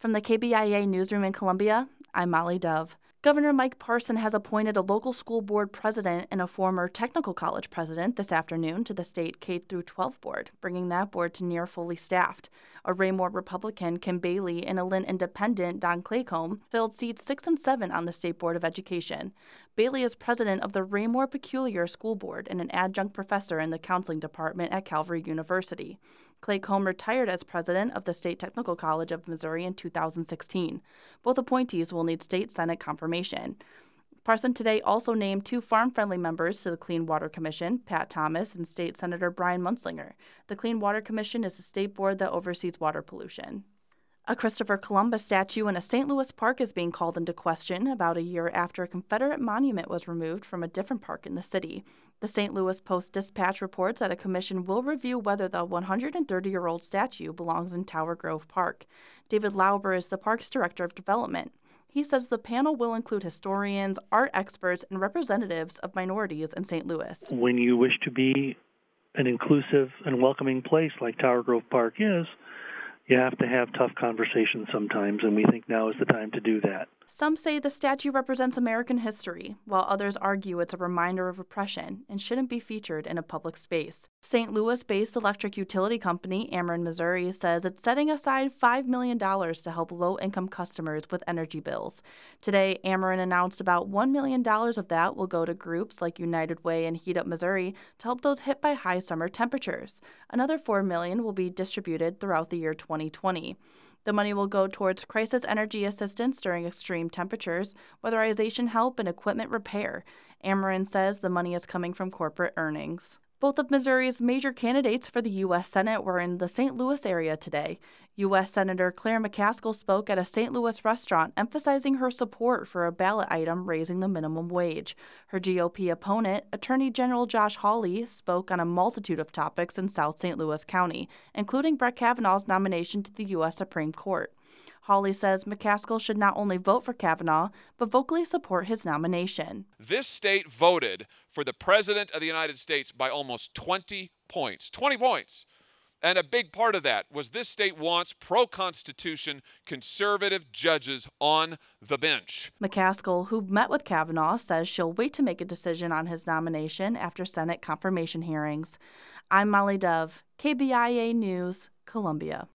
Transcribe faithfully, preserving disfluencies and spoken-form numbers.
From the K B I A newsroom in Columbia, I'm Molly Dove. Governor Mike Parson has appointed a local school board president and a former technical college president this afternoon to the state K through twelve board, bringing that board to near fully staffed. A Raymore Republican, Kim Bailey, and a Lynn Independent, Don Claycomb, filled seats six and seven on the State Board of Education. Bailey is president of the Raymore Peculiar School Board and an adjunct professor in the counseling department at Calvary University. Claycomb retired as president of the State Technical College of Missouri in two thousand sixteen. Both appointees will need state Senate confirmation. Parson today also named two farm-friendly members to the Clean Water Commission, Pat Thomas and State Senator Brian Munzlinger. The Clean Water Commission is a state board that oversees water pollution. A Christopher Columbus statue in a Saint Louis park is being called into question about a year after a Confederate monument was removed from a different park in the city. The Saint Louis Post-Dispatch reports that a commission will review whether the one hundred thirty-year-old statue belongs in Tower Grove Park. David Lauber is the park's director of development. He says the panel will include historians, art experts, and representatives of minorities in Saint Louis. When you wish to be an inclusive and welcoming place like Tower Grove Park is, you have to have tough conversations sometimes, and we think now is the time to do that. Some say the statue represents American history, while others argue it's a reminder of oppression and shouldn't be featured in a public space. Saint Louis-based electric utility company Ameren Missouri says it's setting aside five million dollars to help low-income customers with energy bills. Today, Ameren announced about one million dollars of that will go to groups like United Way and Heat Up Missouri to help those hit by high summer temperatures. Another four million dollars will be distributed throughout the year twenty twenty. The money will go towards crisis energy assistance during extreme temperatures, weatherization help, and equipment repair. Ameren says the money is coming from corporate earnings. Both of Missouri's major candidates for the U S Senate were in the Saint Louis area today. U S Senator Claire McCaskill spoke at a Saint Louis restaurant, emphasizing her support for a ballot item raising the minimum wage. Her G O P opponent, Attorney General Josh Hawley, spoke on a multitude of topics in South Saint Louis County, including Brett Kavanaugh's nomination to the U S Supreme Court. Hawley says McCaskill should not only vote for Kavanaugh, but vocally support his nomination. This state voted for the President of the United States by almost twenty points. twenty points. And a big part of that was this state wants pro-Constitution conservative judges on the bench. McCaskill, who met with Kavanaugh, says she'll wait to make a decision on his nomination after Senate confirmation hearings. I'm Molly Dove, K B I A News, Columbia.